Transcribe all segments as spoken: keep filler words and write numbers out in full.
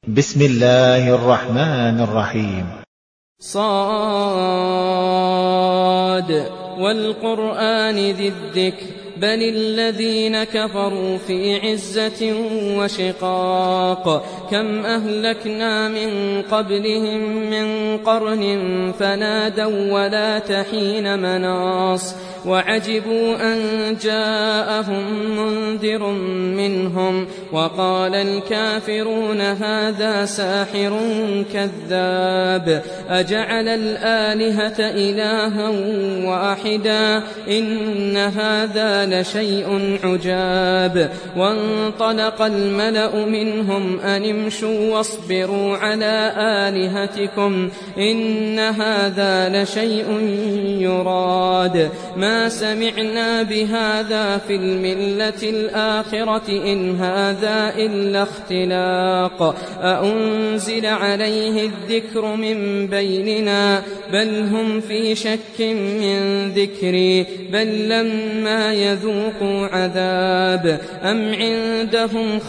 بسم الله الرحمن الرحيم. صاد والقرآن ذي الذكر بل الذين كفروا في عزة وشقاق كم أهلكنا من قبلهم من قرن فنادوا ولا تحين مناص وعجبوا أن جاءهم منذر منهم وقال الكافرون هذا ساحر كذاب أجعل الآلهة إلها واحدا إن هذا لشيء عجاب وانطلق الملأ منهم أن امشوا واصبروا على آلهتكم إن هذا لشيء يراد ما سمعنا بهذا في الملة الآخرة إن هذا إلا اختلاق أأنزل عليه الذكر من بيننا بل هم في شك من ذكري بل لما يذوقوا عذاب أم عندهم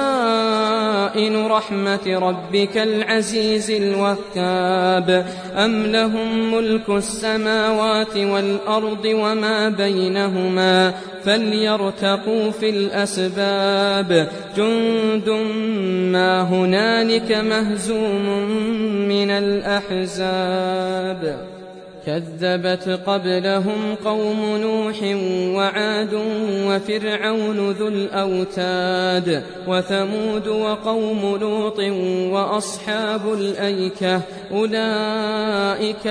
خزائن رحمة ربك العزيز الوهاب أم لهم ملك السماوات والأرض وما بينهما فليرتقوا في الأسباب جند ما هنالك مهزوم من الأحزاب كذبت قبلهم قوم نوح وعاد وفرعون ذو الأوتاد وثمود وقوم لوط وأصحاب الأيكة أولئك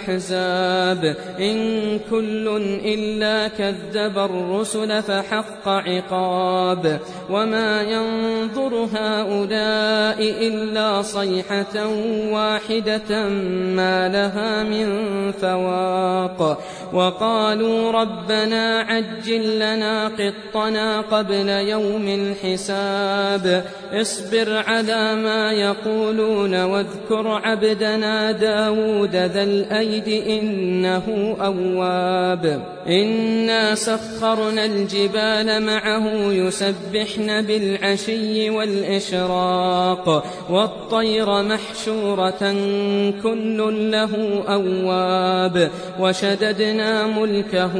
الأحزاب إن كل إلا كذب الرسل فحق عقاب وما ينظر هؤلاء إلا صيحة واحدة ما لها من فواق وقالوا ربنا عجل لنا قطنا قبل يوم الحساب اصبر على ما يقولون واذكر عبدنا داود ذا الأيد إنه أواب إنا سخرنا الجبال معه يسبحن بالعشي والإشراق والطير محشورة كل له أواب وشددنا ملكه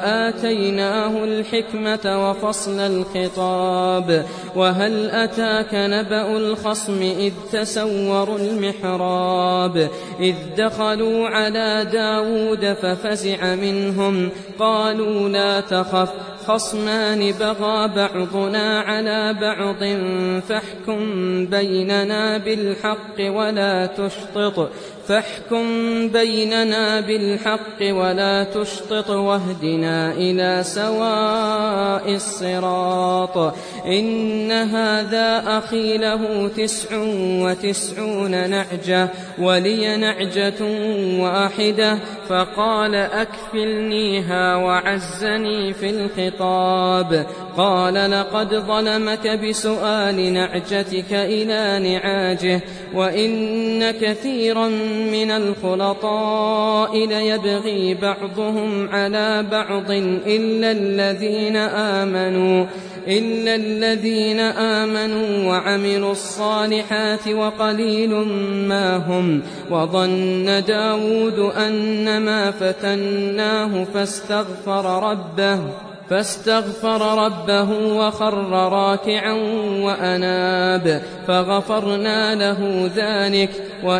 وآتيناه الحكمة وفصل الخطاب وهل أتاك نبأ الخصم إذ تسوروا المحراب إذ دخلوا على داود ففزع منهم قالوا لا تخف خصمان بغى بعضنا على بعض فاحكم بيننا بالحق ولا تشطط فاحكم بيننا بالحق ولا تشطط واهدنا إلى سواء الصراط إن هذا أخي له تسع وتسعون نعجة ولي نعجة واحدة فقال أكفلنيها وعزني في الخطاب قال لقد ظلمك بسؤال نعجتك إلى نعاجه وإن كثيرا من الخلطاء ليبغي بعضهم على بعض إلا الذين آمنوا إلا الذين آمنوا وعملوا الصالحات وقليل ما هم وظن داود أنما فتناه فاستغفر ربه فاستغفر ربه وخر راكعا وأناب فغفرنا له ذلك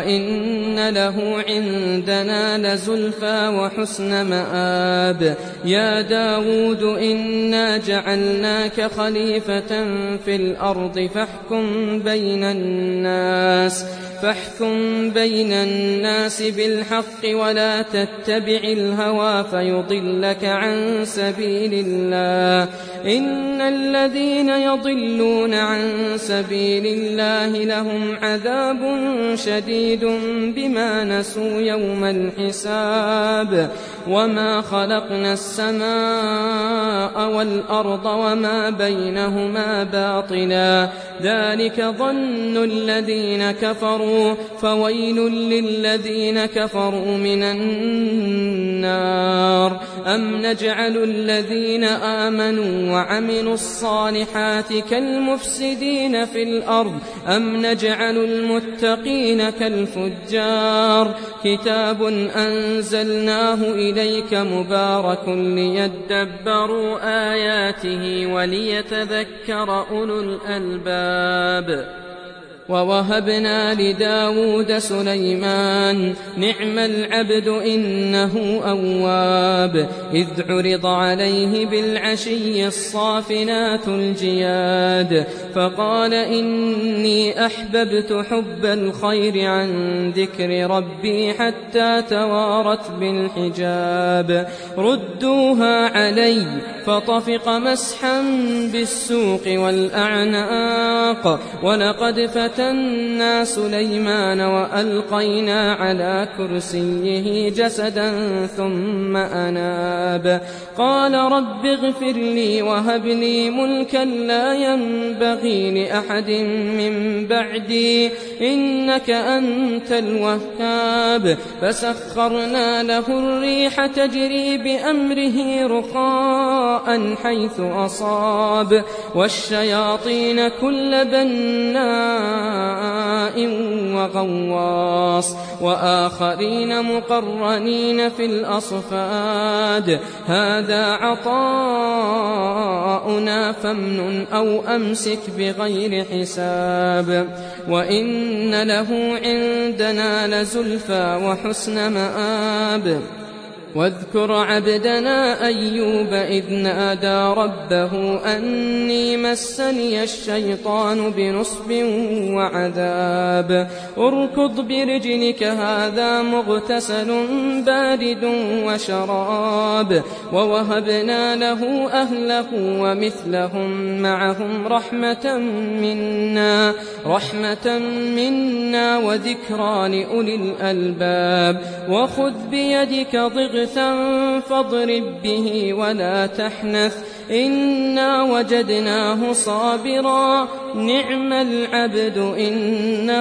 وإن له عندنا لزلفى وحسن مآب يا داود إنا جعلناك خليفة في الأرض فاحكم بين الناس فاحكم بين الناس بالحق ولا تتبع الهوى فيضلك عن سبيل الله إن الذين يضلون عن سبيل الله لهم عذاب شديد بما نسوا يوم الحساب وما خلقنا السماء والأرض وما بينهما باطلا ذلك ظن الذين كفروا فويل للذين كفروا من النار أم نجعل الذين آمنوا وعملوا الصالحات كالمفسدين في الأرض أم نجعل المتقين كالفجار كتاب أنزلناه إليك مبارك ليدبروا آياته وليتذكر أولو الألباب. ووهبنا لداود سليمان نعم العبد إنه أواب إذ عرض عليه بالعشي الصافنات الجياد فقال إني أحببت حب الخير عن ذكر ربي حتى توارت بالحجاب ردوها علي فطفق مسحا بالسوق والأعناق ولقد فتنا سليمان وألقينا على كرسيه جسدا ثم أناب قال رب اغفر لي وهب لي ملكا لا ينبغي لأحد من بعدي إنك أنت الوهاب فسخرنا له الريح تجري بأمره رخاء حيث أصاب والشياطين كل بناء وغواص وآخرين مقرنين في الأصفاد هذا عطاؤنا فامنن أو أمسك بغير حساب وإن له عندنا لزلفى وحسن مآب واذكر عبدنا أيوب إذ نادى ربه أني مسني الشيطان بنصب وعذاب اركض برجلك هذا مغتسل بارد وشراب ووهبنا له أهله ومثلهم معهم رحمة منا رحمة منا وذكرى لأولي الألباب وخذ بيدك ضغطا فاضرب به ولا تحنث إنا وجدناه صابرا نعم العبد إنه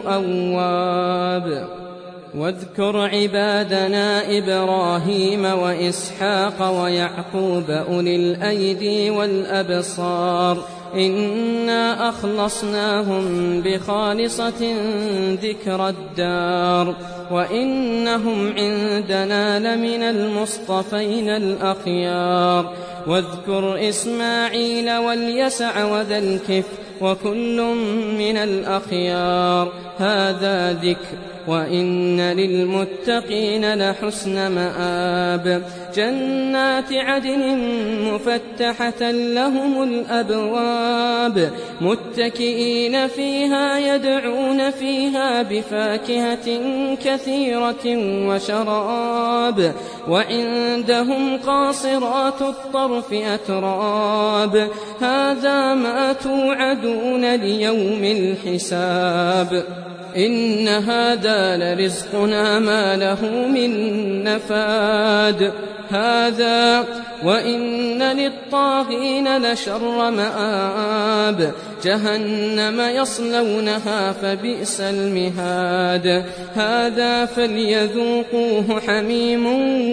أواب واذكر عبادنا إبراهيم وإسحاق ويعقوب أولي الأيدي والأبصار إنا أخلصناهم بخالصة ذكر الدار وإنهم عندنا لمن المصطفين الأخيار واذكر إسماعيل واليسع وذا الكفل وكل من الأخيار هذا ذكر وإن للمتقين لحسن مآب جنات عدن مفتحة لهم الأبواب متكئين فيها يدعون فيها بفاكهة كثيرة وشراب وعندهم قاصرات الطرف أتراب هذا ما توعدون ليوم الحساب إن هذا لرزقنا ما له من نفاد هذا وإن للطاغين لشر مآب جهنم يصلونها فبئس المهاد هذا فليذوقوه حميم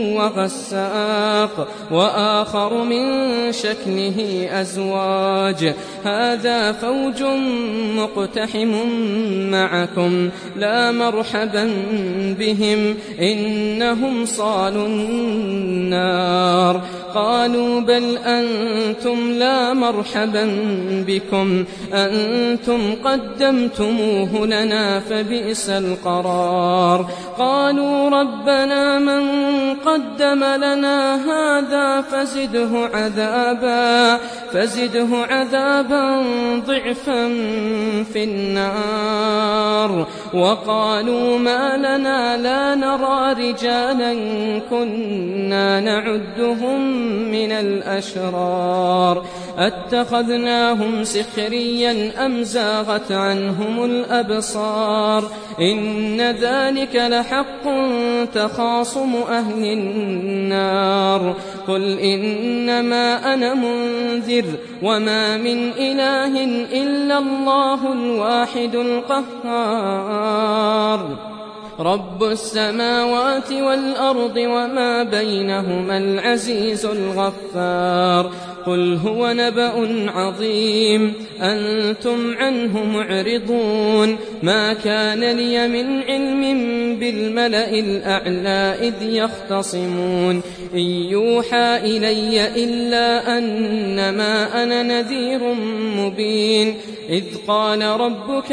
وغساق وآخر من شكله أزواج هذا فوج مقتحم معكم لا مرحبا بهم إنهم صالوا النار قالوا بل أنتم لا مرحبا بكم أنتم قدمتموه لنا فبئس القرار قالوا ربنا من قدم لنا هذا فزده عذابا فزده عذابا ضعفا في النار وقالوا ما لنا لا نرى رجالا كنا نعدهم من الأشرار أتخذناهم سخريا أم زاغت عنهم الأبصار إن ذلك لحق تخاصم أهل النار قل إنما أنا منذر وما من إله إلا الله الواحد القهار رب السماوات والأرض وما بينهما العزيز الغفار قل هو نبأ عظيم أنتم عنه معرضون ما كان لي من علم بالملأ الأعلى إذ يختصمون إن يوحى إلي إلا أنما أنا نذير مبين إذ قال ربك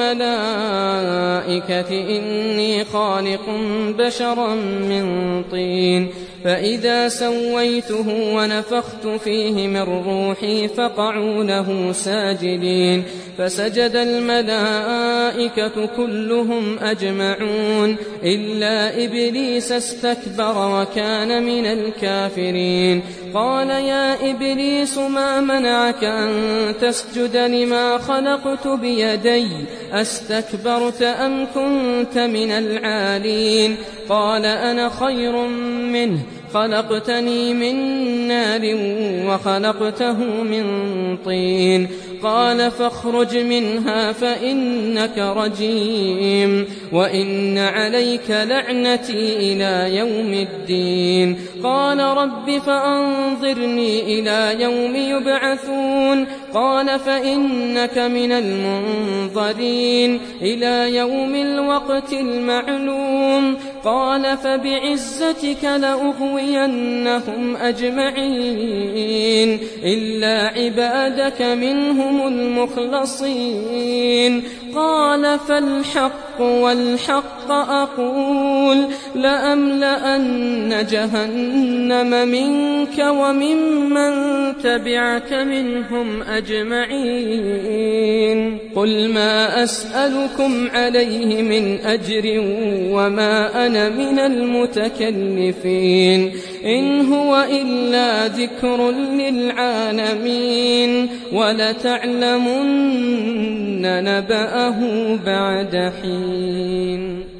للملائكة إني خالق بشرا من طين فإذا سويته ونفخت فيه من روحي فقعوا له ساجدين فسجد الملائكة كلهم أجمعون إلا إبليس استكبر وكان من الكافرين قال يا إبليس ما منعك أن تسجد لما خلقت بيدي أستكبرت أم كنت من العالين قال أنا خير منه خلقتني من نار وخلقته من طين قال فاخرج منها فإنك رجيم وإن عليك لعنتي إلى يوم الدين قال رب فأنظرني إلى يوم يبعثون قال فإنك من المنظرين إلى يوم الوقت المعلوم قال فبعزتك لأغوينهم أجمعين إلا عبادك منهم المخلصين قال فالحق والحق أقول لأملأن جهنم منك وممن تبعك منهم أجمعين قل ما أسألكم عليه من أجر وما أنا من المتكلفين إن هو إلا ذكر للعالمين ولتعلمن نبأه بعد حين.